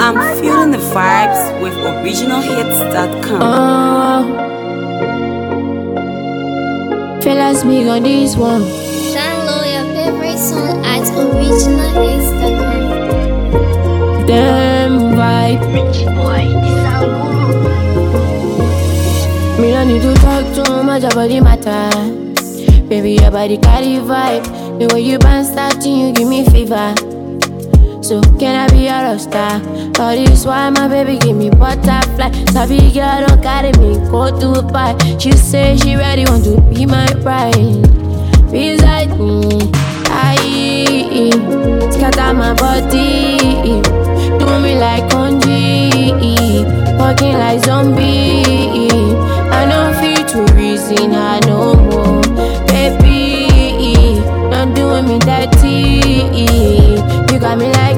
I'm feeling the vibes with originalhits.com. Fellas, me on this one. Download your favorite song at originalhits.com. Damn vibe. Me no need to talk too much about the matter. Baby, your body carry vibe. The way you band starting, you give me fever. So can I be a rock star? All this why my baby give me butterfly. Savvy girl don't carry me, go to a pie. She say she ready, want to be my bride. Beside me, I scatter my body. Do me like Konji, walking like zombie. I don't feel to reason, I no more. Baby, don't do me dirty. You got me like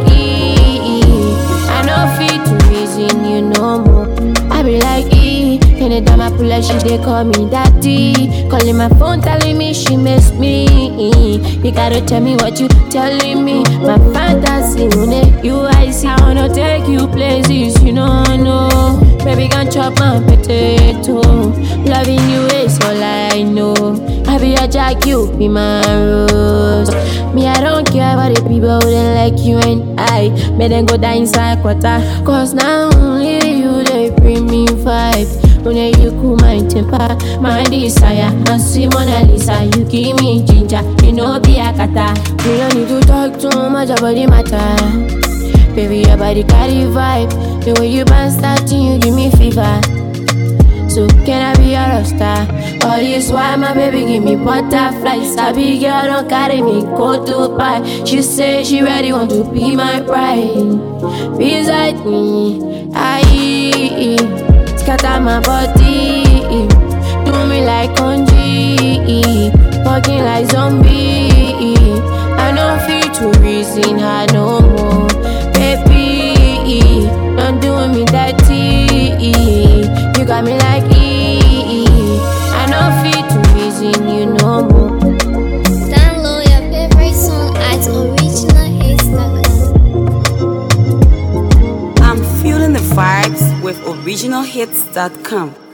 I know fit to reason you no more. I be like anytime I pull up, she they call me daddy. Calling my phone, telling me she miss me. You gotta tell me what you telling me. My fantasy, you I see. I wanna take you places you don't know. Baby, can chop my potato. Loving you is all I know. I be a jack, you be my rose. Me, I don't care about the people who don't like you and I. May them go down inside quarter. Cause now only you, they bring me vibe. When you cool my temper, my desire. And see Mona Lisa, you give me ginger. You know be a kata. We don't need to talk too much about the matter. Baby, your body carry vibe. The way you band starting, you give me fever. So can I be a rock star? All this why my baby give me butterfly. Savvy girl don't carry me, go to a pie. She say she ready, want to be my bride. Beside me, I scatter my body. Do me like Konji, walking like zombie. I don't feel to reason, I no more. Baby, don't do me dirty. You got me like I know fit to reason you no more. Download your favorite song at originalhits.com. I'm feeling the vibes with originalhits.com.